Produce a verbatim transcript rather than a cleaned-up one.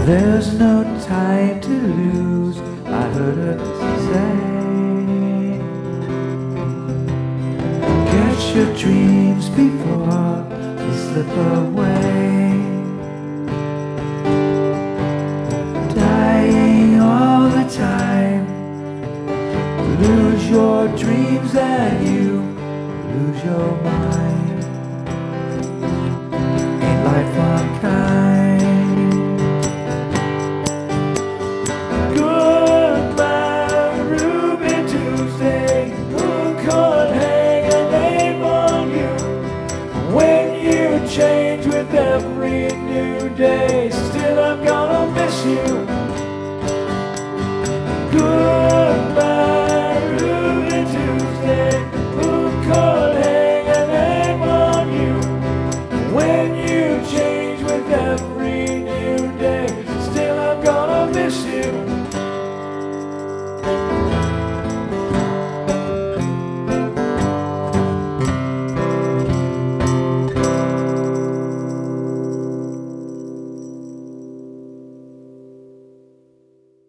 There's no time to lose, I heard her say. Catch your dreams before they slip away. Dying all the time. Lose your dreams and you lose your mind. Ain't life unkind? Goodbye, Ruby Tuesday. Who could hang a name on you when you change with every new day? Still I'm gonna miss you.